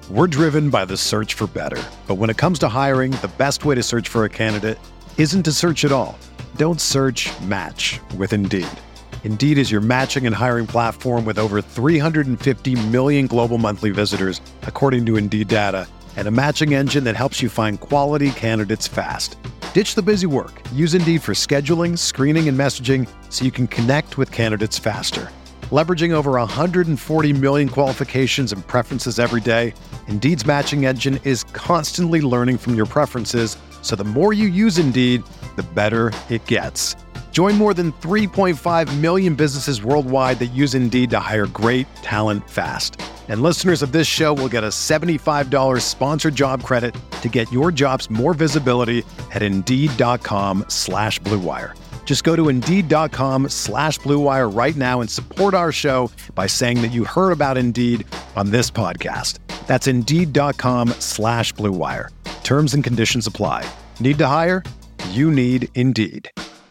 We're driven by the search for better. But when it comes to hiring, the best way to search for a candidate isn't to search at all. Don't search, match with Indeed. Indeed is your matching and hiring platform with over 350 million global monthly visitors, according to Indeed data, and a matching engine that helps you find quality candidates fast. Ditch the busy work. Use Indeed for scheduling, screening, and messaging so you can connect with candidates faster. Leveraging over 140 million qualifications and preferences every day, Indeed's matching engine is constantly learning from your preferences, so the more you use Indeed, the better it gets. Join more than 3.5 million businesses worldwide that use Indeed to hire great talent fast. And listeners of this show will get a $75 sponsored job credit to get your jobs more visibility at Indeed.com/Blue Wire. Just go to Indeed.com/Blue Wire right now and support our show by saying that you heard about Indeed on this podcast. That's Indeed.com/Blue Wire. Terms and conditions apply. Need to hire? You need Indeed.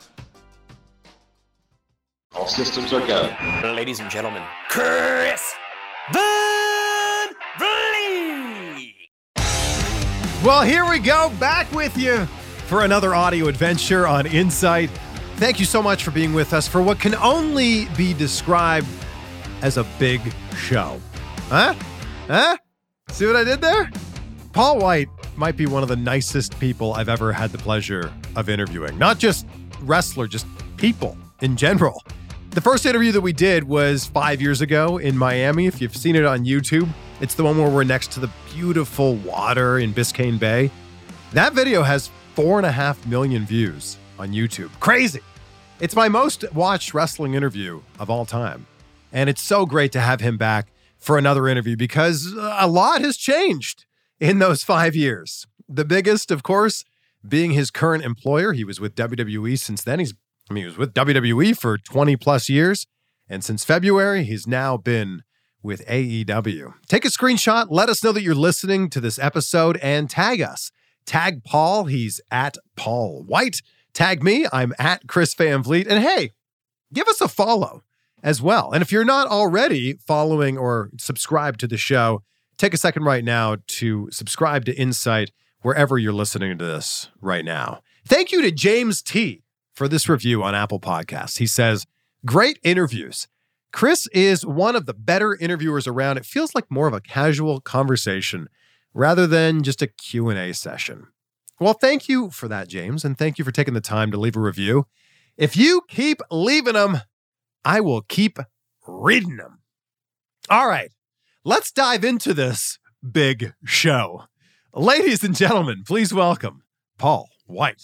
All systems are go. Ladies and gentlemen, Chris Van Vliet. Well, here we go, back with you for another audio adventure on Insight. Thank you so much for being with us for what can only be described as a big show. Huh? See what I did there? Paul White might be one of the nicest people I've ever had the pleasure of interviewing. Not just wrestler, just people in general. The first interview that we did was 5 years ago in Miami. If you've seen it on YouTube, it's the one where we're next to the beautiful water in Biscayne Bay. That video has 4.5 million views on YouTube. Crazy. It's my most watched wrestling interview of all time. And it's so great to have him back for another interview because a lot has changed in those 5 years. The biggest, of course, being his current employer. He was with WWE since then. He was with WWE for 20 plus years. And since February, he's now been with AEW. Take a screenshot. Let us know that you're listening to this episode and tag us. Tag Paul. He's at Paul White. Tag me. I'm at Chris Van Vliet. And hey, give us a follow as well. And if you're not already following or subscribed to the show, take a second right now to subscribe to Insight wherever you're listening to this right now. Thank you to James T. for this review on Apple Podcasts. He says, great interviews. Chris is one of the better interviewers around. It feels like more of a casual conversation rather than just a Q&A session. Well, thank you for that, James, and thank you for taking the time to leave a review. If you keep leaving them, I will keep reading them. All right, let's dive into this big show. Ladies and gentlemen, please welcome Paul White.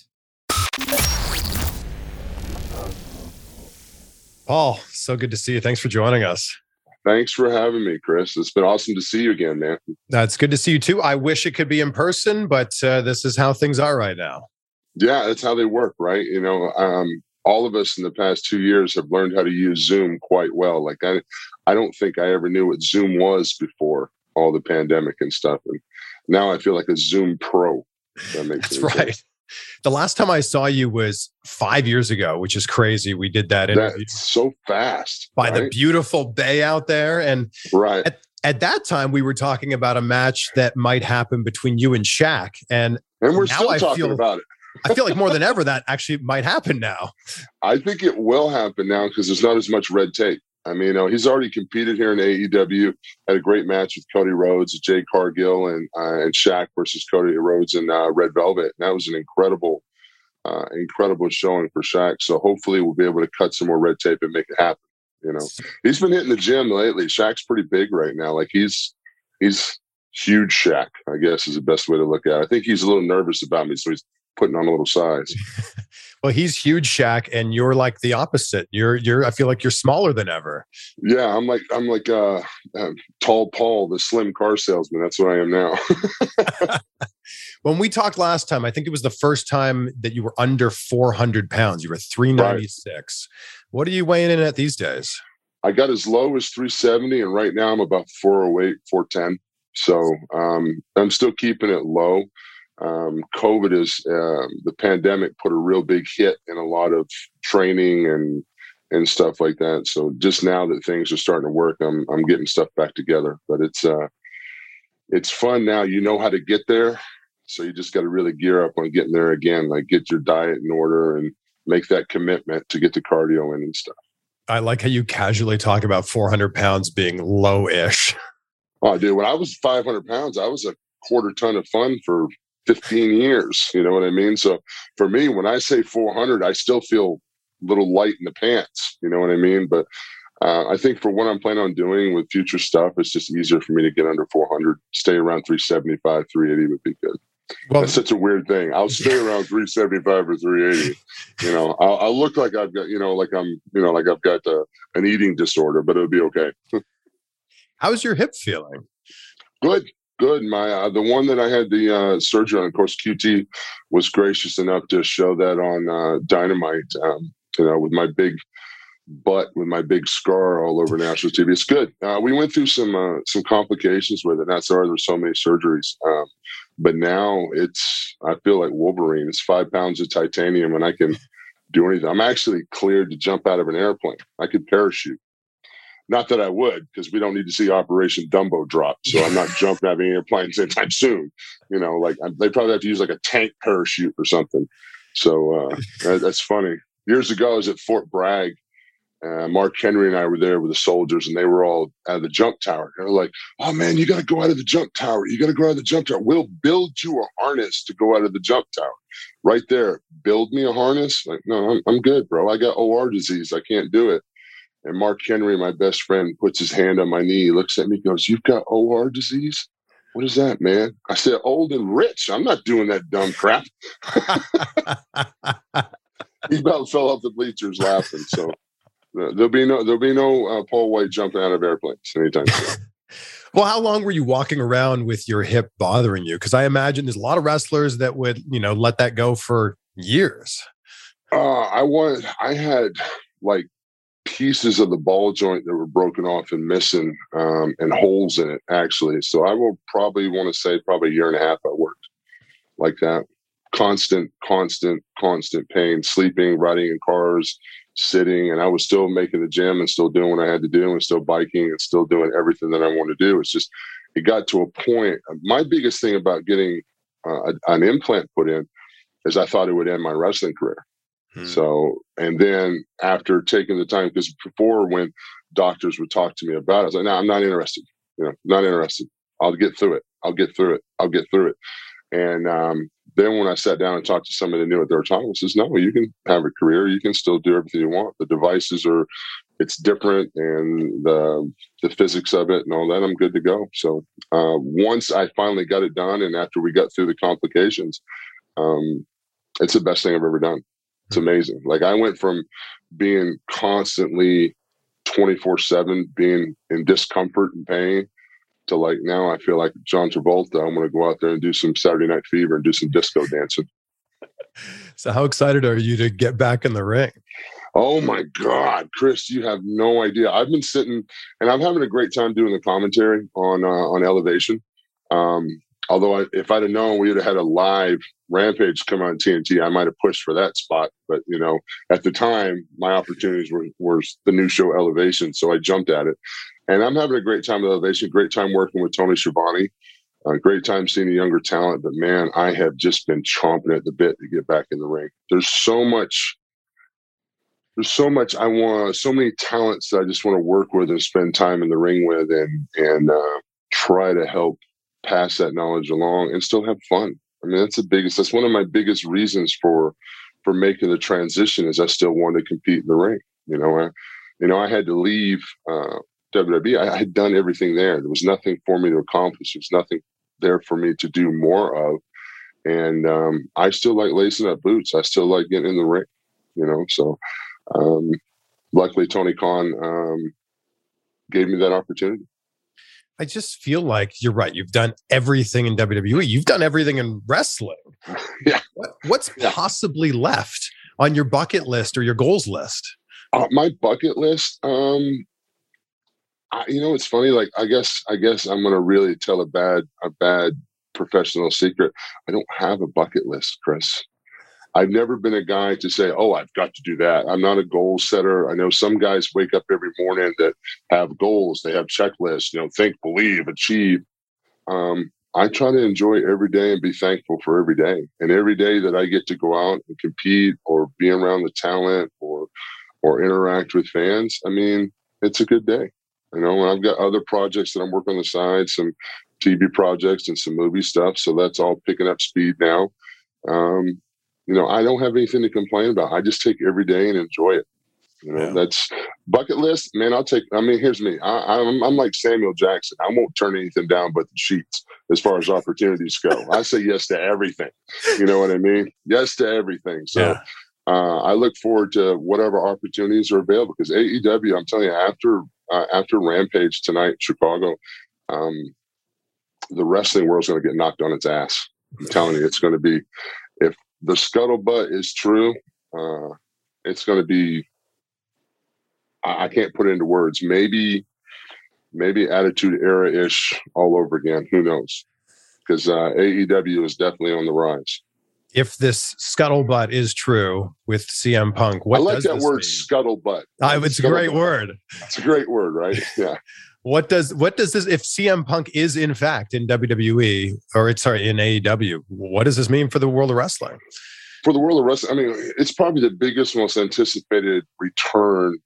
Paul, so good to see you. Thanks for joining us. Thanks for having me, Chris. It's been awesome to see you again, man. It's good to see you too. I wish it could be in person, but this is how things are right now. Yeah, that's how they work, right? You know, all of us in the past 2 years have learned how to use Zoom quite well. Like I don't think I ever knew what Zoom was before all the pandemic and stuff. And now I feel like a Zoom pro. That makes That's right. sense. The last time I saw you was 5 years ago, which is crazy. We did that interview. That's so fast. By the beautiful bay out there. And right. At that time, we were talking about a match that might happen between you and Shaq. And we're still talking about it. I feel like more than ever that actually might happen now. I think it will happen now because there's not as much red tape. I mean, you know, he's already competed here in AEW, had a great match with Cody Rhodes, Jay Cargill, and Shaq versus Cody Rhodes and Red Velvet. And that was an incredible showing for Shaq. So hopefully we'll be able to cut some more red tape and make it happen. You know, he's been hitting the gym lately. Shaq's pretty big right now. Like he's huge Shaq, I guess is the best way to look at it. I think he's a little nervous about me, so he's putting on a little size. Well, he's huge, Shaq, and you're like the opposite. I feel like you're smaller than ever. Yeah, I'm like tall Paul, the slim car salesman. That's what I am now. When we talked last time, I think it was the first time that you were under 400 pounds. You were 396. Right. What are you weighing in at these days? I got as low as 370, and right now I'm about 408, 410. So I'm still keeping it low. COVID is the pandemic put a real big hit in a lot of training and stuff like that. So just now that things are starting to work, I'm getting stuff back together. But it's fun now. You know how to get there. So you just got to really gear up on getting there again, like get your diet in order and make that commitment to get the cardio in and stuff. I like how you casually talk about 400 pounds being low-ish. Oh, dude, when I was 500 pounds, I was a quarter ton of fun for 15 years. You know what I mean? So for me, when I say 400, I still feel a little light in the pants. You know what I mean? But I think for what I'm planning on doing with future stuff, it's just easier for me to get under 400. Stay around 375, 380 would be good. Well, that's such a weird thing. I'll stay around 375 or 380. You know, I'll look like I've got, like I've got an eating disorder, but it'll be okay. How's your hip feeling? Good. My the one that I had the surgery on, of course, QT was gracious enough to show that on Dynamite. With my big butt, with my big scar all over national TV. It's good. We went through some complications with it. That's why there's so many surgeries. But now I feel like Wolverine. It's 5 pounds of titanium, and I can do anything. I'm actually cleared to jump out of an airplane. I could parachute. Not that I would, because we don't need to see Operation Dumbo drop. So I'm not jumping out of any airplanes anytime soon. They probably have to use like a tank parachute or something. So that's funny. Years ago, I was at Fort Bragg. Mark Henry and I were there with the soldiers, and they were all out of the jump tower. They're like, "Oh man, you got to go out of the jump tower. You got to go out of the jump tower. We'll build you a harness to go out of the jump tower." Right there, build me a harness. Like, no, I'm good, bro. I got OR disease. I can't do it. And Mark Henry, my best friend, puts his hand on my knee. He looks at me, goes, "You've got OR disease? What is that, man?" I said, "Old and rich. I'm not doing that dumb crap." He about fell off the bleachers laughing. So. There'll be no Paul White jumping out of airplanes anytime soon. Well, how long were you walking around with your hip bothering you? Because I imagine there's a lot of wrestlers that would, let that go for years. I had like pieces of the ball joint that were broken off and missing, and holes in it actually. So I will probably want to say probably a year and a half I worked like that. Constant pain, sleeping, riding in cars, sitting, and I was still making the gym and still doing what I had to do and still biking and still doing everything that I wanted to do. It's just, it got to a point. My biggest thing about getting an implant put in is I thought it would end my wrestling career. So, and then after taking the time, because before when doctors would talk to me about it, I was like, "No, I'm not interested. Not interested. I'll get through it. And then when I sat down and talked to somebody that knew what they were talking about, says, "No, you can have a career. You can still do everything you want. The devices it's different, and the physics of it and all that, I'm good to go." So once I finally got it done, and after we got through the complications, it's the best thing I've ever done. It's amazing. Like, I went from being constantly 24/7, being in discomfort and pain, to like now I feel like John Travolta. I'm going to go out there and do some Saturday Night Fever and do some disco dancing. So how excited are you to get back in the ring? Oh my God, Chris, you have no idea. I've been sitting and I'm having a great time doing the commentary on Elevation. Although if I'd have known we would have had a live Rampage come on TNT, I might have pushed for that spot. But, at the time, my opportunities were the new show Elevation. So I jumped at it. And I'm having a great time with Elevation, great time working with Tony Schiavone, great time seeing the younger talent. But, man, I have just been chomping at the bit to get back in the ring. There's so much I want, so many talents that I just want to work with and spend time in the ring with and try to help pass that knowledge along and still have fun. I mean, that's one of my biggest reasons for making the transition is I still want to compete in the ring. I had to leave WWE. I had done everything there. There was nothing for me to accomplish. There was nothing there for me to do more of. And I still like lacing up boots. I still like getting in the ring, so luckily Tony Khan gave me that opportunity. I just feel like you're right. You've done everything in WWE. You've done everything in wrestling. Yeah. What's possibly left on your bucket list or your goals list? My bucket list, it's funny. Like, I guess I'm going to really tell a bad professional secret. I don't have a bucket list, Chris. I've never been a guy to say, "Oh, I've got to do that." I'm not a goal setter. I know some guys wake up every morning that have goals. They have checklists, think, believe, achieve. I try to enjoy every day and be thankful for every day. And every day that I get to go out and compete or be around the talent or interact with fans, I mean, it's a good day. And I've got other projects that I'm working on the side, some TV projects and some movie stuff. So that's all picking up speed now. I don't have anything to complain about. I just take every day and enjoy it. That's bucket list, man. Here's me. I'm like Samuel Jackson. I won't turn anything down but the sheets as far as opportunities go. I say yes to everything. You know what I mean? Yes to everything. So I look forward to whatever opportunities are available, because AEW, I'm telling you, after Rampage tonight in Chicago, the wrestling world's going to get knocked on its ass. I'm telling you, it's going to be, if the scuttlebutt is true, it's going to be, I can't put it into words. Maybe Attitude Era-ish all over again. Who knows? Because AEW is definitely on the rise. If this scuttlebutt is true with CM Punk, what I like does that this word, mean? scuttlebutt. It's a great word. It's a great word, right? Yeah. What does this, if CM Punk is in fact in WWE, or in AEW, what does this mean for the world of wrestling? For the world of wrestling, I mean, it's probably the biggest, most anticipated return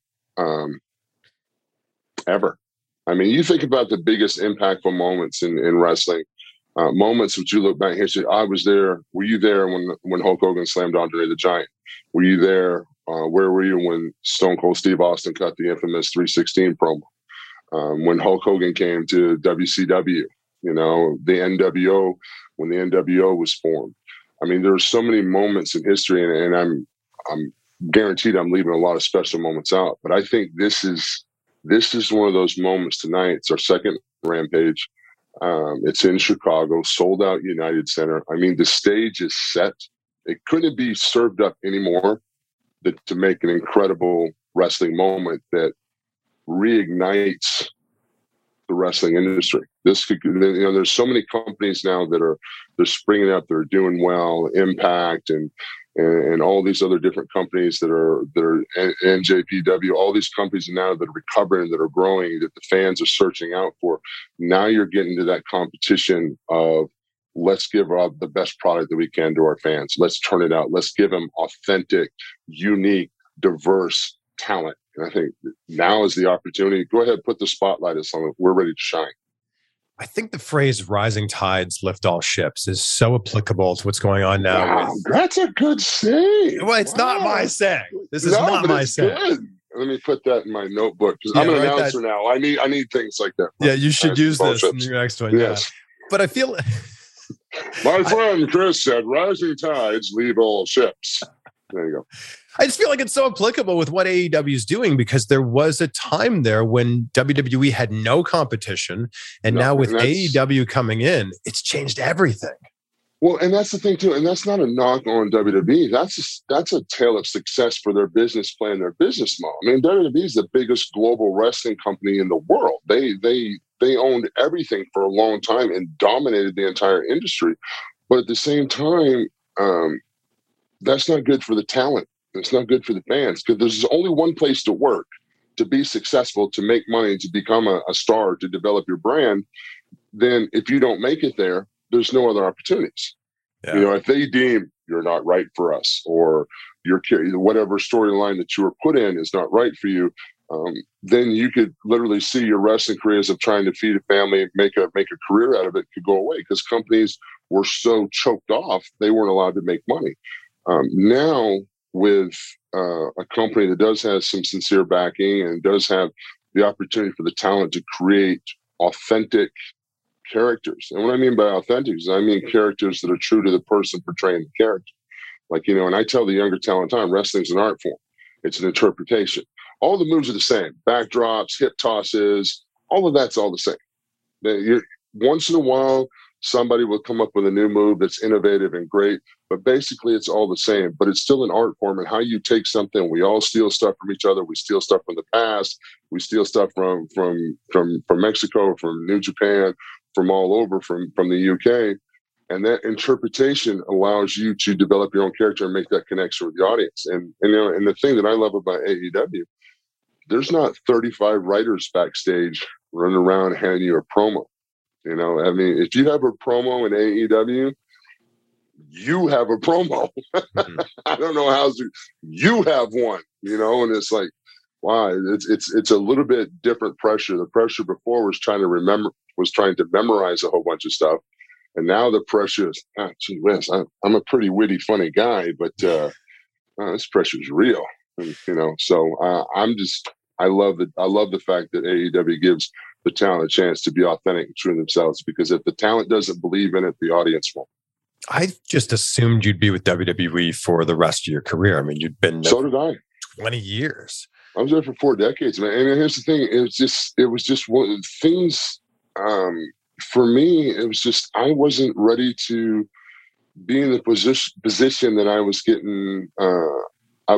ever. I mean, you think about the biggest impactful moments in wrestling, moments which you look back here and say, I was there. Were you there when Hulk Hogan slammed Andre the Giant? Were you there? Where were you when Stone Cold Steve Austin cut the infamous 316 promo? When Hulk Hogan came to WCW, the NWO, when the NWO was formed. I mean, there are so many moments in history, and I'm guaranteed I'm leaving a lot of special moments out. But I think this is one of those moments tonight. It's our second Rampage. It's in Chicago, sold out United Center. I mean, the stage is set. It couldn't be served up anymore to make an incredible wrestling moment that reignites the wrestling industry. This could, there's so many companies now they're springing up. They're doing well. Impact and all these other different companies that are NJPW. All these companies now that are recovering, that are growing, that the fans are searching out for. Now you're getting to that competition of, let's give the best product that we can to our fans. Let's turn it out. Let's give them authentic, unique, diverse talent. And I think now is the opportunity. Go ahead, put the spotlight on it. We're ready to shine. I think the phrase "rising tides lift all ships" is so applicable to what's going on now. Wow, that's a good saying. Well, it's not my saying. This is not my saying. Good. Let me put that in my notebook, because I'm an announcer now. I need things like that. Yeah, you should use this in your next one. Yes. Yeah. But I feel my friend Chris said, "Rising tides leave all ships." There you go. I just feel like it's so applicable with what AEW is doing, because there was a time there when WWE had no competition, and now with AEW coming in, it's changed everything. Well, and that's the thing too, and that's not a knock on WWE. That's a tale of success for their business plan, their business model. I mean, WWE is the biggest global wrestling company in the world. They owned everything for a long time and dominated the entire industry. But at the same time, that's not good for the talent. It's not good for the fans, because there's only one place to work to be successful, to make money, to become a star, to develop your brand. Then if you don't make it there, there's no other opportunities. Yeah. If they deem you're not right for us, or whatever storyline that you were put in is not right for you, then you could literally see your wrestling careers of trying to feed a family, make a career out of it, could go away, because companies were so choked off, they weren't allowed to make money. Now, with a company that does have some sincere backing and does have the opportunity for the talent to create authentic characters. And what I mean by authentic is I mean characters that are true to the person portraying the character. Like, and I tell the younger talent time, wrestling's an art form. It's an interpretation. All the moves are the same. Backdrops, hip tosses, all of that's all the same. Once in a while, somebody will come up with a new move that's innovative and great, but basically it's all the same. But it's still an art form, and how you take something. We all steal stuff from each other. We steal stuff from the past. We steal stuff from Mexico, from New Japan, from all over, from the UK. And that interpretation allows you to develop your own character and make that connection with the audience. And the thing that I love about AEW, there's not 35 writers backstage running around handing you a promo. You know, I mean, if you have a promo in AEW, you have a promo. Mhm. I don't know how you have one, you know, and it's like, wow, it's a little bit different pressure. The pressure before was trying to memorize a whole bunch of stuff. And now the pressure is, gee whiz, I'm a pretty witty, funny guy, but this pressure is real. And, you know, so I love the fact that AEW gives the talent a chance to be authentic and true to themselves, because if the talent doesn't believe in it, the audience won't. I just assumed you'd be with WWE for the rest of your career. I mean, you'd been there So did I. 20 years. I was there for 4 decades, man. And here's the thing: it was just one of the things. For me, it was just I wasn't ready to be in the position that I was getting. I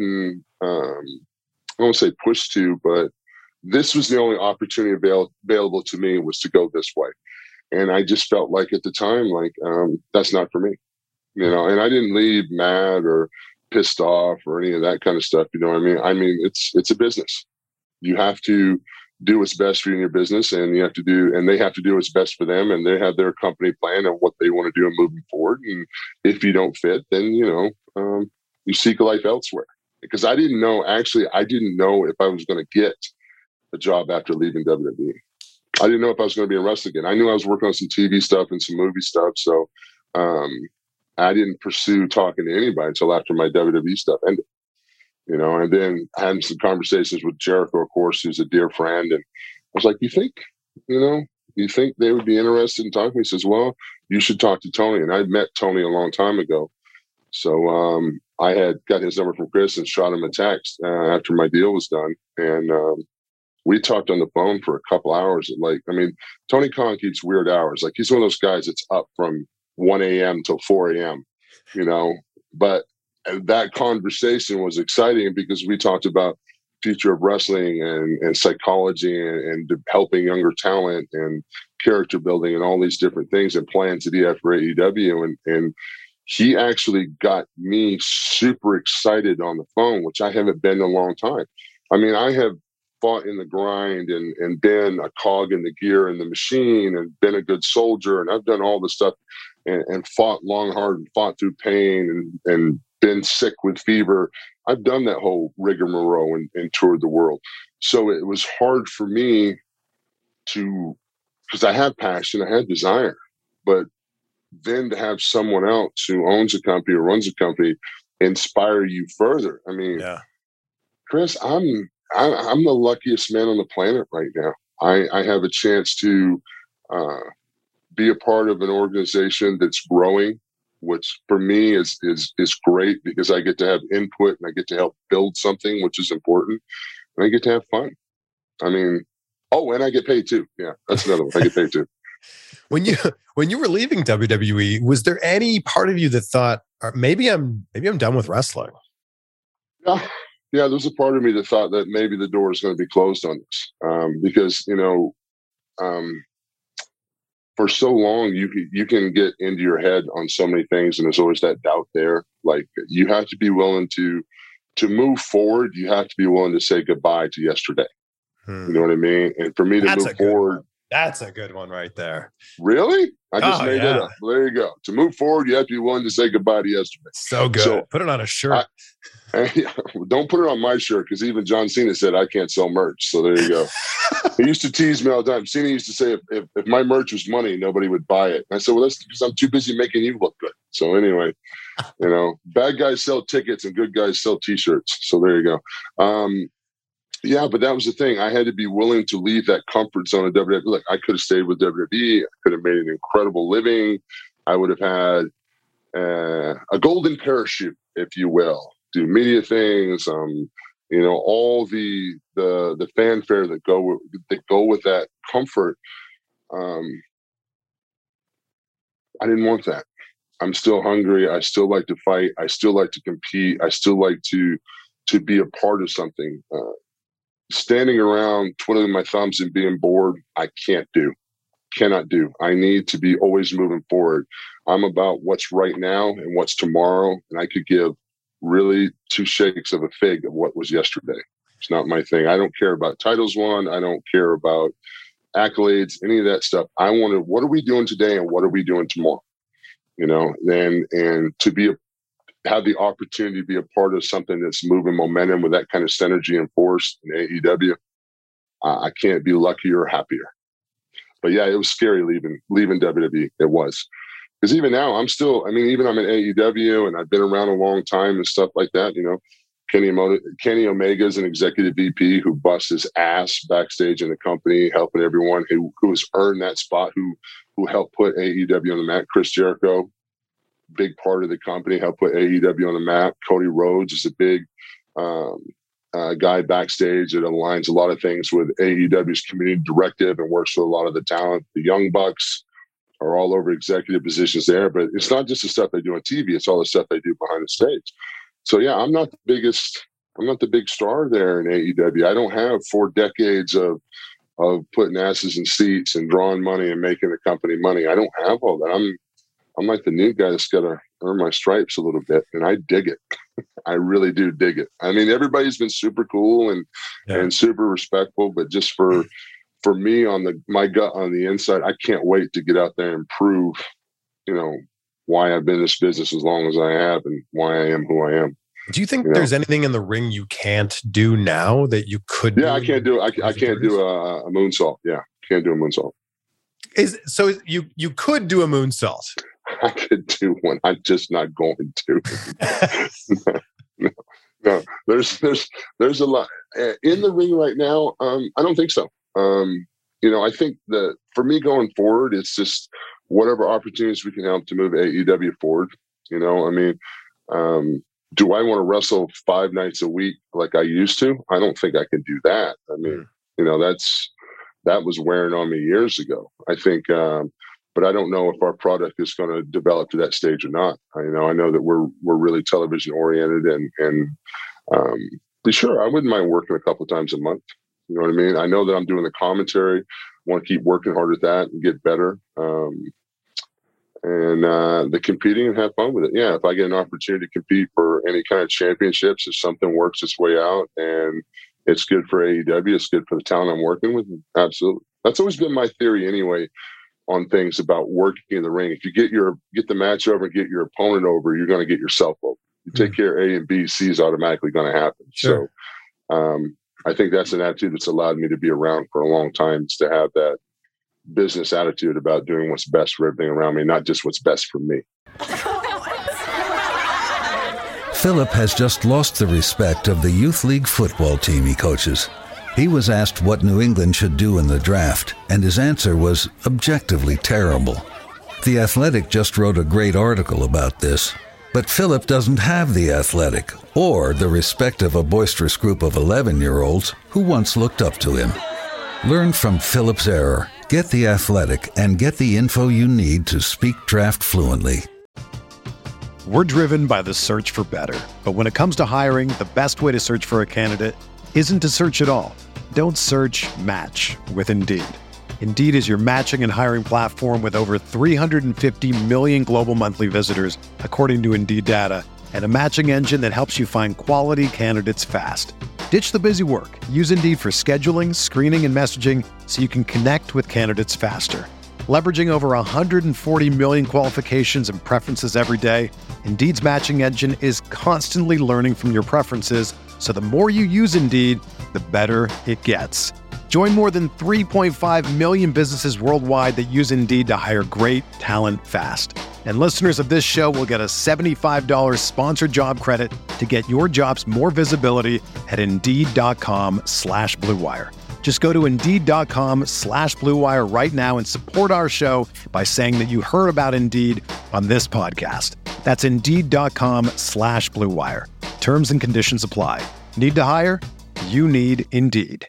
won't say pushed to, but this was the only opportunity available to me, was to go this way. And I just felt like at the time, like, that's not for me, you know, and I didn't leave mad or pissed off or any of that kind of stuff. You know what I mean? I mean, it's a business. You have to do what's best for you in your business, and they have to do what's best for them, and they have their company plan and what they want to do and moving forward. And if you don't fit, then, you know, you seek a life elsewhere. Because I didn't know if I was going to get a job after leaving WWE. I didn't know if I was going to be in wrestling again. I knew I was working on some TV stuff and some movie stuff. So I didn't pursue talking to anybody until after my WWE stuff ended. You know, and then having some conversations with Jericho, of course, who's a dear friend. And I was like, you think they would be interested in talking to me? He says, well, you should talk to Tony. And I'd met Tony a long time ago. So I had got his number from Chris and shot him a text after my deal was done. And we talked on the phone for a couple hours. Tony Khan keeps weird hours. Like, he's one of those guys that's up from 1 a.m. till 4 a.m., you know. But that conversation was exciting because we talked about future of wrestling and psychology and helping younger talent and character building and all these different things and plans that he had for AEW. And he actually got me super excited on the phone, which I haven't been in a long time. I mean, I have fought in the grind and been a cog in the gear in the machine and been a good soldier. And I've done all the stuff and fought long, hard, and fought through pain and been sick with fever. I've done that whole rigmarole and toured the world. So it was hard for me because I had passion, I had desire, but then to have someone else who owns a company or runs a company inspire you further. I mean, yeah. Chris, I'm the luckiest man on the planet right now. I have a chance to be a part of an organization that's growing, which for me is great because I get to have input and I get to help build something, which is important. And I get to have fun. I mean, and I get paid too. Yeah, that's another one. I get paid too. When you were leaving WWE, was there any part of you that thought, maybe I'm done with wrestling? Yeah, there's a part of me that thought that maybe the door is going to be closed on this because, you know, for so long you can get into your head on so many things, and there's always that doubt there. Like, you have to be willing to move forward. You have to be willing to say goodbye to yesterday. You know what I mean? And for me to move forward. That's a good one right there. Really? I just made it up. Well, there you go. To move forward, you have to be willing to say goodbye to yesterday. So good. So, put it on a shirt. Don't put it on my shirt, because even John Cena said I can't sell merch. So there you go. He used to tease me all the time. Cena used to say if my merch was money, nobody would buy it. And I said, well, that's because I'm too busy making you look good. So anyway, you know, bad guys sell tickets and good guys sell T-shirts. So there you go. Yeah, but that was the thing. I had to be willing to leave that comfort zone of WWE. Look, I could have stayed with WWE. I could have made an incredible living. I would have had a golden parachute, if you will. Do media things, you know, all the fanfare that go with that comfort. I didn't want that. I'm still hungry. I still like to fight. I still like to compete. I still like to be a part of something. Standing around twiddling my thumbs and being bored, I cannot do. I need to be always moving forward. I'm about what's right now and what's tomorrow, and I could give really 2 shakes of a fig of what was yesterday. It's not my thing. I don't care about titles won. I don't care about accolades, any of that stuff. I wanted, what are we doing today and what are we doing tomorrow? You know, and to have the opportunity to be a part of something that's moving momentum with that kind of synergy and force in AEW, I can't be luckier or happier. But yeah, it was scary leaving WWE. It was. Because even now, I'm in AEW and I've been around a long time and stuff like that. You know, Kenny Omega is an executive VP who busts his ass backstage in the company, helping everyone who has earned that spot, who helped put AEW on the map. Chris Jericho, big part of the company, helped put AEW on the map. Cody Rhodes is a big guy backstage that aligns a lot of things with AEW's community directive and works with a lot of the talent. The Young Bucks are all over executive positions there, but it's not just the stuff they do on TV, it's all the stuff they do behind the stage. So yeah, I'm not the big star there in AEW. I don't have 4 decades of putting asses in seats and drawing money and making the company money. I don't have all that. I'm like the new guy that's got to earn my stripes a little bit, and I dig it. I really do dig it. I mean, everybody's been super cool and super respectful, but just for me my gut on the inside, I can't wait to get out there and prove, you know, why I've been in this business as long as I have and why I am who I am. Do you think there's anything in the ring you can't do now that you could do? Yeah, I can't do I can't do a moonsault. Yeah, can't do a moonsault. So you could do a moonsault. I could do one. I'm just not going to. No. There's a lot in the ring right now. I don't think so. You know, I think that for me going forward, it's just whatever opportunities we can help to move AEW forward. You know, I mean, do I want to wrestle 5 nights a week like I used to? I don't think I can do that. I mean, you know, that was wearing on me years ago. I think, but I don't know if our product is going to develop to that stage or not. I know that we're really television oriented and be sure I wouldn't mind working a couple of times a month. You know what I mean? I know that I'm doing the commentary, want to keep working hard at that and get better. And the competing and have fun with it. Yeah, if I get an opportunity to compete for any kind of championships, if something works its way out and it's good for AEW, it's good for the talent I'm working with, absolutely. That's always been my theory anyway on things about working in the ring. If you get the match over and get your opponent over, you're going to get yourself over. You take care of A and B, C is automatically going to happen. Sure. So I think that's an attitude that's allowed me to be around for a long time, is to have that business attitude about doing what's best for everything around me, not just what's best for me. Philip has just lost the respect of the youth league football team he coaches. He was asked what New England should do in the draft, and his answer was objectively terrible. The Athletic just wrote a great article about this, but Philip doesn't have the Athletic or the respect of a boisterous group of 11-year-olds who once looked up to him. Learn from Philip's error. Get the Athletic and get the info you need to speak draft fluently. We're driven by the search for better. But when it comes to hiring, the best way to search for a candidate isn't to search at all. Don't search, match with Indeed. Indeed is your matching and hiring platform with over 350 million global monthly visitors, according to Indeed data, and a matching engine that helps you find quality candidates fast. Ditch the busy work. Use Indeed for scheduling, screening, and messaging so you can connect with candidates faster. Leveraging over 140 million qualifications and preferences every day, Indeed's matching engine is constantly learning from your preferences, so the more you use Indeed, the better it gets. Join more than 3.5 million businesses worldwide that use Indeed to hire great talent fast. And listeners of this show will get a $75 sponsored job credit to get your jobs more visibility at Indeed.com/Blue Wire. Just go to Indeed.com/Blue Wire right now and support our show by saying that you heard about Indeed on this podcast. That's Indeed.com/Blue Wire. Terms and conditions apply. Need to hire? You need Indeed.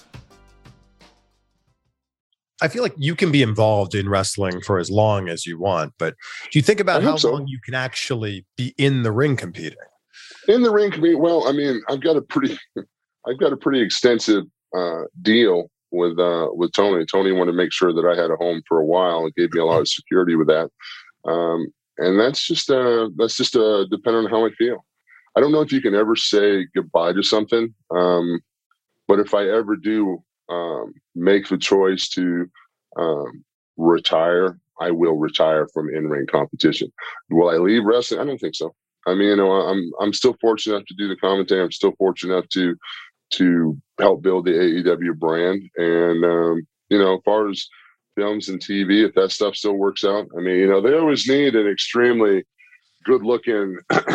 I feel like you can be involved in wrestling for as long as you want, but do you think about how long you can actually be in the ring competing? In the ring competing, well, I mean, I've got a pretty extensive deal with Tony. Tony wanted to make sure that I had a home for a while. It gave me a lot of security with that, and that's just depending on how I feel. I don't know if you can ever say goodbye to something, but if I ever do make the choice to retire, I will retire from in-ring competition. Will I leave wrestling? I don't think so. I mean, I'm still fortunate enough to do the commentary. I'm still fortunate enough to help build the AEW brand. And as far as films and TV, if that stuff still works out, I mean, they always need an extremely good-looking,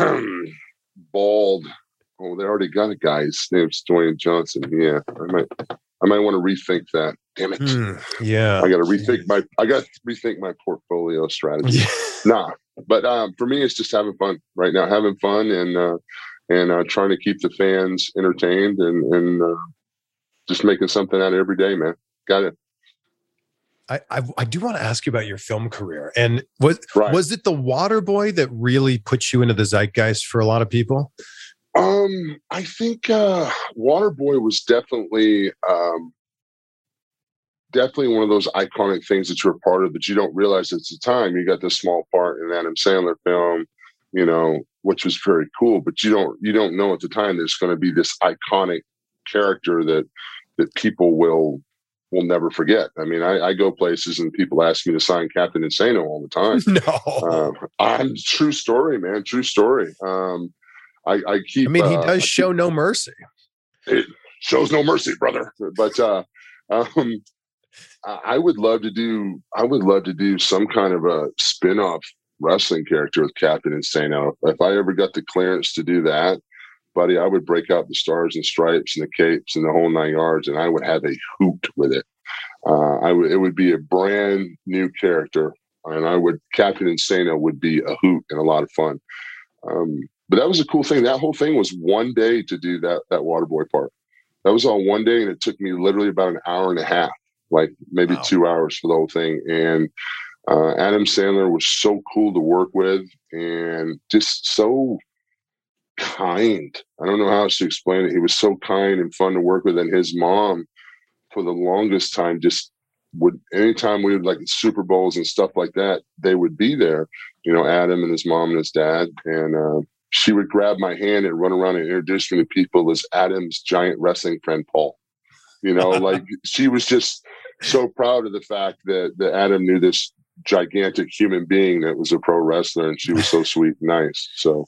bald. Oh, they already got a guy. His name's Dwayne Johnson. Yeah, I might want to rethink that. Damn it. Yeah, I got to rethink my portfolio strategy. Nah, but for me, it's just having fun right now. Having fun and trying to keep the fans entertained and just making something out of every day, man. Got it. I do want to ask you about your film career. And was it The Waterboy that really put you into the zeitgeist for a lot of people? I think Waterboy was definitely one of those iconic things that you're a part of, but you don't realize at the time. You got this small part in an Adam Sandler film, which was very cool, but you don't know at the time there's going to be this iconic character that people will never forget. I mean, I go places and people ask me to sign Captain Insano all the time. No, true story, man. True story. I keep. I mean, he does show no mercy. It shows no mercy, brother. But I would love to do some kind of a spin-off wrestling character with Captain Insano. If I ever got the clearance to do that, buddy, I would break out the stars and stripes and the capes and the whole 9 yards, and I would have a hoot with it. It would be a brand new character, and Captain Insano would be a hoot and a lot of fun. But that was a cool thing. That whole thing was one day to do that Waterboy part. That was all one day, and it took me literally about an hour and a half, like maybe 2 hours for the whole thing. And Adam Sandler was so cool to work with and just so kind. I don't know how else to explain it. He was so kind and fun to work with. And his mom, for the longest time, just anytime we would like Super Bowls and stuff like that, they would be there, Adam and his mom and his dad. And she would grab my hand and run around and introduce me to people as Adam's giant wrestling friend, Paul. Like she was just so proud of the fact that Adam knew this gigantic human being that was a pro wrestler, and she was so sweet and nice. So,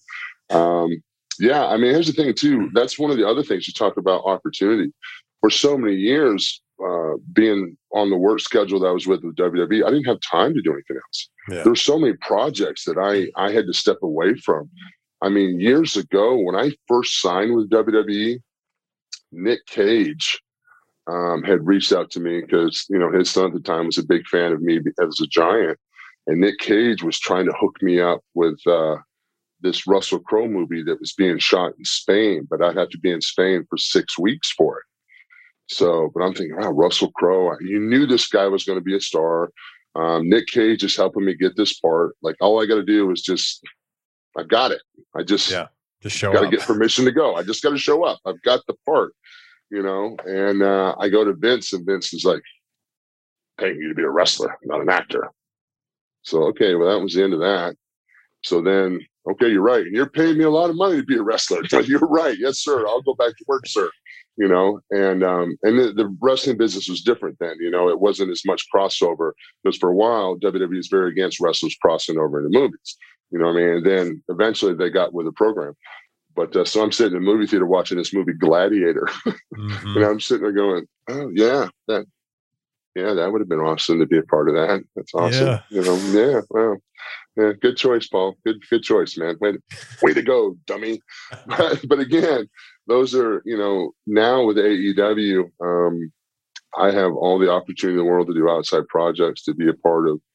yeah, I mean, here's the thing too. That's one of the other things you talk about, opportunity. For so many years, being on the work schedule that I was with WWE, I didn't have time to do anything else. Yeah. There were so many projects that I had to step away from. I mean, years ago, when I first signed with WWE, Nick Cage had reached out to me because, his son at the time was a big fan of me as a Giant. And Nick Cage was trying to hook me up with this Russell Crowe movie that was being shot in Spain, but I'd have to be in Spain for 6 weeks for it. So, but I'm thinking, wow, Russell Crowe, you knew this guy was going to be a star. Nick Cage is helping me get this part. Like, all I got to do is I've got it. I just show got up. To get permission to go. I just got to show up. I've got the part, and I go to Vince, and Vince is like, paying you to be a wrestler, not an actor. So, okay, well, that was the end of that. So then, okay, you're right. You're paying me a lot of money to be a wrestler. You're right. Yes, sir. I'll go back to work, sir. And the wrestling business was different then. It wasn't as much crossover, because for a while, WWE is very against wrestlers crossing over into movies. You know what I mean? And then eventually they got with the program. But so I'm sitting in the movie theater watching this movie Gladiator. Mm-hmm. And I'm sitting there going, oh, yeah, that would have been awesome to be a part of that. That's awesome. Yeah. Well, yeah, good choice, Paul. Good choice, man. Way to go, dummy. But again, those are, now with AEW, I have all the opportunity in the world to do outside projects, to be a part of.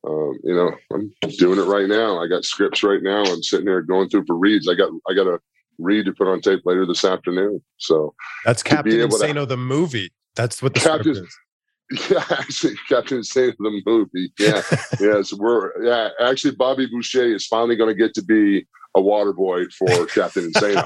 I'm doing it right now. I got scripts right now. I'm sitting there going through for reads. I got a read to put on tape later this afternoon. So that's Captain Insano, the movie. That's what the script is. Yeah, actually, Captain Insano, the movie. Yeah, yeah. So actually, Bobby Boucher is finally going to get to be a water boy for Captain Insano.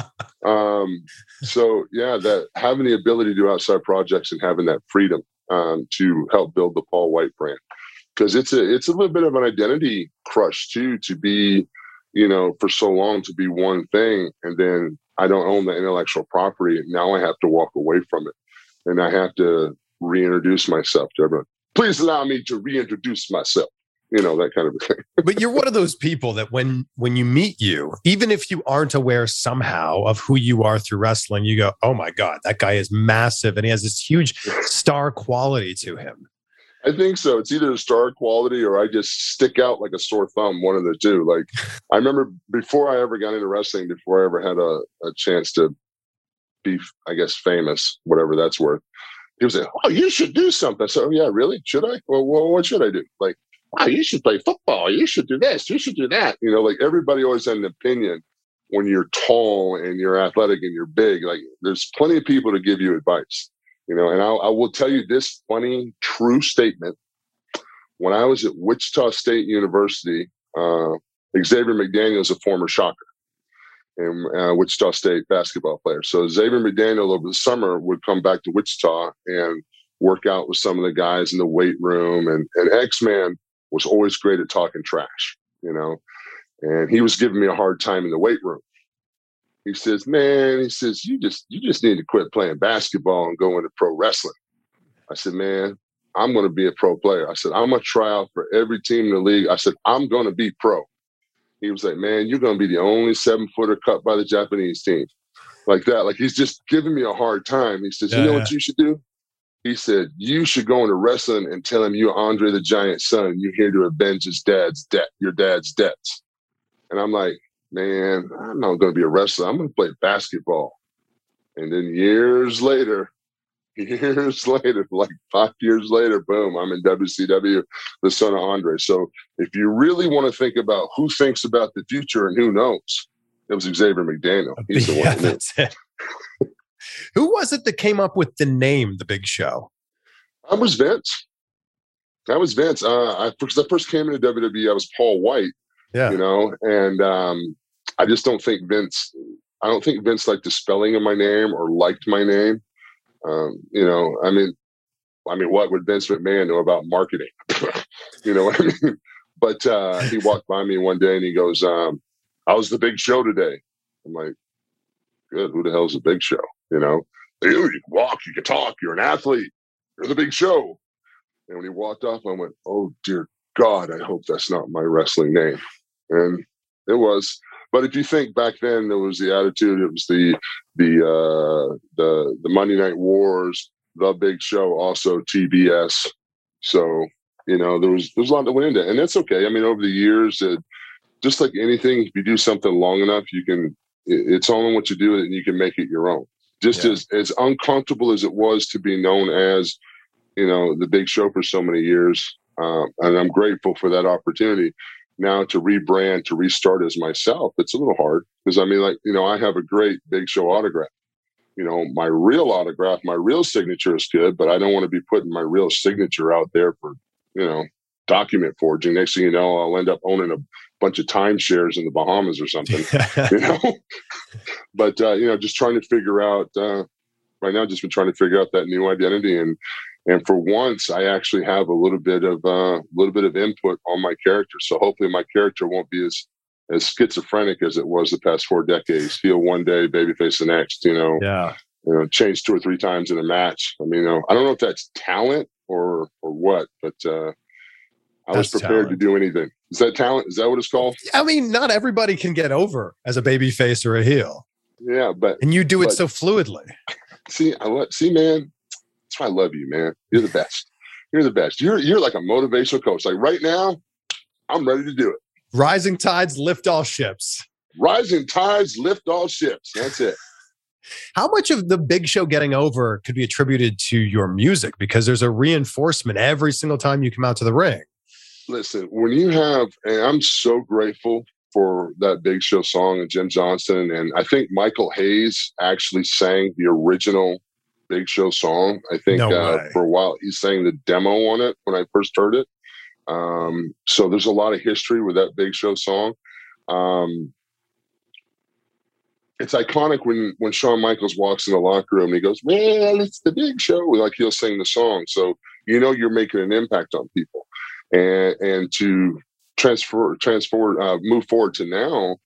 So yeah, that having the ability to do outside projects and having that freedom to help build the Paul White brand. Because it's a little bit of an identity crush too, to be, for so long to be one thing, and then I don't own the intellectual property. Now I have to walk away from it. and I have to reintroduce myself to everyone. Please allow me to reintroduce myself. That kind of thing. But you're one of those people that when you meet you, even if you aren't aware somehow of who you are through wrestling, you go, oh my God, that guy is massive. And he has this huge star quality to him. I think so. It's either a star quality or I just stick out like a sore thumb, one of the two. Like, I remember before I ever got into wrestling, before I ever had a chance to be, I guess, famous, whatever that's worth, he was like, oh, you should do something. I said, oh, yeah, really? Should I? Well, what should I do? Like, wow, you should play football. You should do this. You should do that. Like everybody always had an opinion when you're tall and you're athletic and you're big. Like there's plenty of people to give you advice, and I will tell you this funny, true statement. When I was at Wichita State University, Xavier McDaniel is a former Shocker and Wichita State basketball player. So Xavier McDaniel over the summer would come back to Wichita and work out with some of the guys in the weight room. And X-Man was always great at talking trash, and he was giving me a hard time in the weight room. He says, man, you just need to quit playing basketball and go into pro wrestling. I said, man, I'm going to be a pro player. I said, I'm going to try out for every team in the league. I said, I'm going to be pro. He was like, man, you're going to be the only 7-footer cut by the Japanese team. Like that. Like he's just giving me a hard time. He says, you know what you should do? He said, you should go into wrestling and tell him you're Andre the Giant's son. You're here to avenge your dad's debts. And I'm like, man, I'm not going to be a wrestler. I'm going to play basketball. And then years later, like 5 years later, boom, I'm in WCW, the son of Andre. So if you really want to think about who thinks about the future and who knows, it was Xavier McDaniel. He's the one. That's it. Who was it that came up with the name The Big Show? That was Vince. Because I first came into WWE, I was Paul White. Yeah. And I just don't think Vince. I don't think Vince liked the spelling of my name or liked my name. I mean, what would Vince McMahon know about marketing? You know what I mean? But he walked by me one day and he goes, "How's the Big Show today?" I'm like, "Good. Who the hell's the Big Show?" You can walk, you can talk, you're an athlete, you're the Big Show. And when he walked off, I went, "Oh dear God, I hope that's not my wrestling name." And it was. But if you think back then, there was the attitude. It was the Monday Night Wars, the Big Show, also TBS. So there was a lot that went into it, and that's okay. I mean, over the years, just like anything, if you do something long enough, you can. It's all in what you do, and you can make it your own. Just as uncomfortable as it was to be known as, the Big Show for so many years, and I'm grateful for that opportunity. Now to rebrand, to restart as myself, it's a little hard because I have a great Big Show autograph. My real autograph, my real signature is good, but I don't want to be putting my real signature out there for, document forging. Next thing you know, I'll end up owning a bunch of timeshares in the Bahamas or something, But, just trying to figure out, right now, just been trying to figure out that new identity. And for once, I actually have a little bit of input on my character. So hopefully my character won't be as schizophrenic as it was the past 4 decades. Heel one day, babyface the next, change 2 or 3 times in a match. I mean, I don't know if that's talent or what, but I was prepared to do anything. Is that talent? Is that what it's called? I mean, not everybody can get over as a babyface or a heel. Yeah, and you do it so fluidly. See, man. That's why I love you, man. You're the best. You're the best. You're like a motivational coach. Like right now, I'm ready to do it. Rising tides lift all ships. Rising tides lift all ships. That's it. How much of the Big Show getting over could be attributed to your music? Because there's a reinforcement every single time you come out to the ring. Listen, when you have, and I'm so grateful for that Big Show song and Jim Johnston, and I think Michael Hayes actually sang the original Big Show song. I think for a while he sang the demo on it when I first heard it. So there's a lot of history with that Big Show song. It's iconic when Shawn Michaels walks in the locker room and he goes, "Well, it's the Big Show." Like he'll sing the song. So you're making an impact on people. And to move forward to now,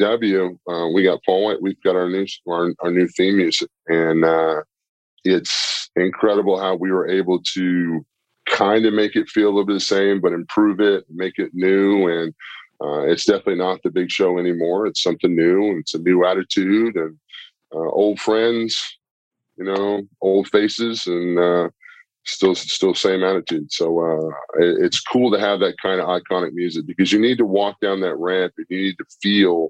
AEW, we got Paul White, we've got our new theme music, and it's incredible how we were able to kind of make it feel a little bit the same, but improve it, make it new. And it's definitely not the Big Show anymore. It's something new. It's a new attitude and old friends, old faces, and still same attitude. So it's cool to have that kind of iconic music, because you need to walk down that ramp and you need to feel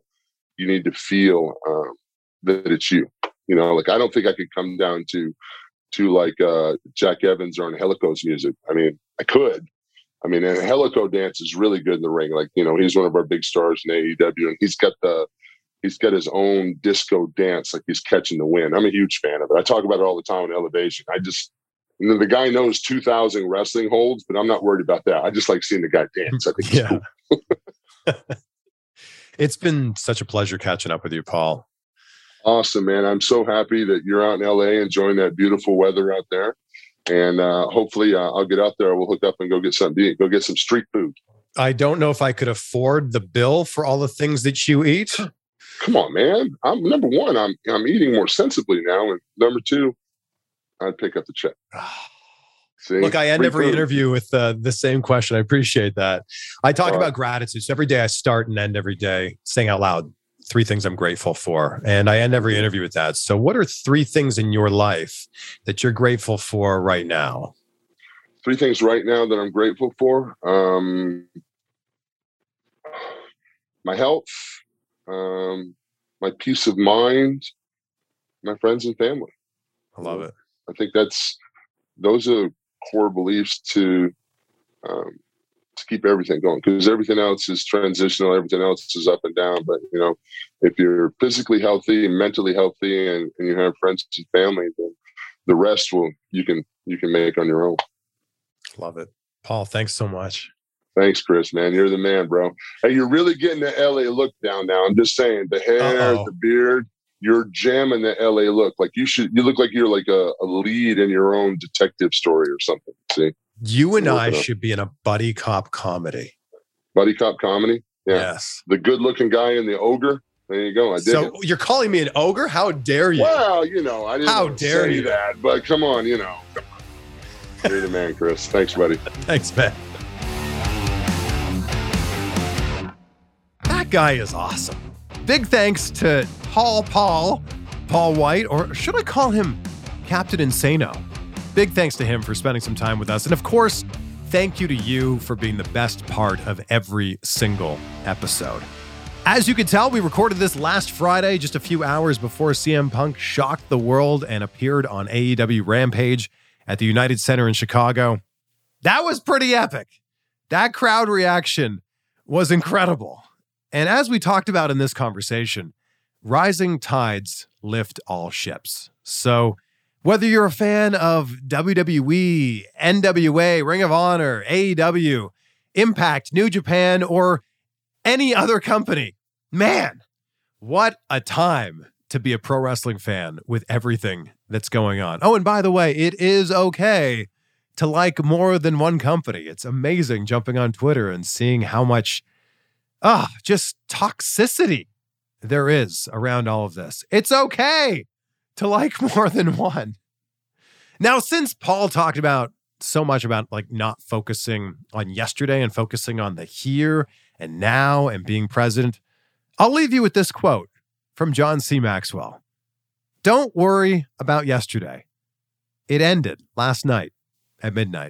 that it's you. Like, I don't think I could come down to like Jack Evans or Angelico's music. I mean, I could. I mean, Angelico dance is really good in the ring. Like, he's one of our big stars in AEW, and he's got his own disco dance, like he's catching the wind. I'm a huge fan of it. I talk about it all the time on Elevation. The guy knows 2,000 wrestling holds, but I'm not worried about that. I just like seeing the guy dance. I think it's cool. It's been such a pleasure catching up with you, Paul. Awesome, man. I'm so happy that you're out in LA enjoying that beautiful weather out there. And hopefully I'll get out there. We'll hook up and go get something to eat. Go get some street food. I don't know if I could afford the bill for all the things that you eat. Come on, man. I'm number one. I'm eating more sensibly now. And number two, I'd pick up the check. See? Look, I end every interview with the same question. I appreciate that. I talk about gratitude. So every day I start and end every day saying out loud 3 things I'm grateful for. And I end every interview with that. So what are 3 things in your life that you're grateful for right now? 3 things right now that I'm grateful for. My health, my peace of mind, my friends and family. I love it. I think those are core beliefs to keep everything going, because everything else is transitional. Everything else is up and down. But, if you're physically healthy and mentally healthy and you have friends and family, then the rest you can make on your own. Love it. Paul, thanks so much. Thanks, Chris, man. You're the man, bro. Hey, you're really getting the LA look down now. I'm just saying, the hair, the beard, you're jamming the LA look. Like you look like you're like a lead in your own detective story or something. See? You and I should be in a buddy cop comedy. Buddy cop comedy? Yeah. Yes. The good looking guy and the ogre. There you go. I did. So you're calling me an ogre? How dare you? Well, I didn't say that, but come on, Come on. You're the man, Chris. Thanks, buddy. Thanks, man. That guy is awesome. Big thanks to Paul White, or should I call him Captain Insano? Big thanks to him for spending some time with us. And of course, thank you to you for being the best part of every single episode. As you can tell, we recorded this last Friday, just a few hours before CM Punk shocked the world and appeared on AEW Rampage at the United Center in Chicago. That was pretty epic. That crowd reaction was incredible. And as we talked about in this conversation, rising tides lift all ships. So whether you're a fan of WWE, NWA, Ring of Honor, AEW, Impact, New Japan, or any other company, man, what a time to be a pro wrestling fan with everything that's going on. Oh, and by the way, it is okay to like more than one company. It's amazing jumping on Twitter and seeing how much just toxicity there is around all of this. It's okay to like more than one. Now, since Paul talked about so much about like not focusing on yesterday and focusing on the here and now and being present, I'll leave you with this quote from John C. Maxwell. Don't worry about yesterday. It ended last night at midnight.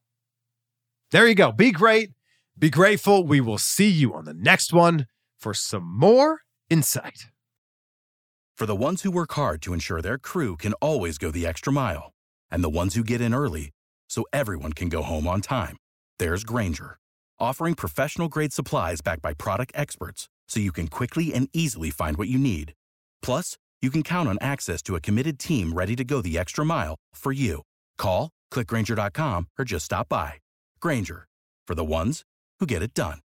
There you go. Be great. Be grateful. We will see you on the next one for some more insight. For the ones who work hard to ensure their crew can always go the extra mile, and the ones who get in early so everyone can go home on time, there's Grainger, offering professional-grade supplies backed by product experts so you can quickly and easily find what you need. Plus, you can count on access to a committed team ready to go the extra mile for you. Call, click Grainger.com, or just stop by. Grainger, for the ones who get it done.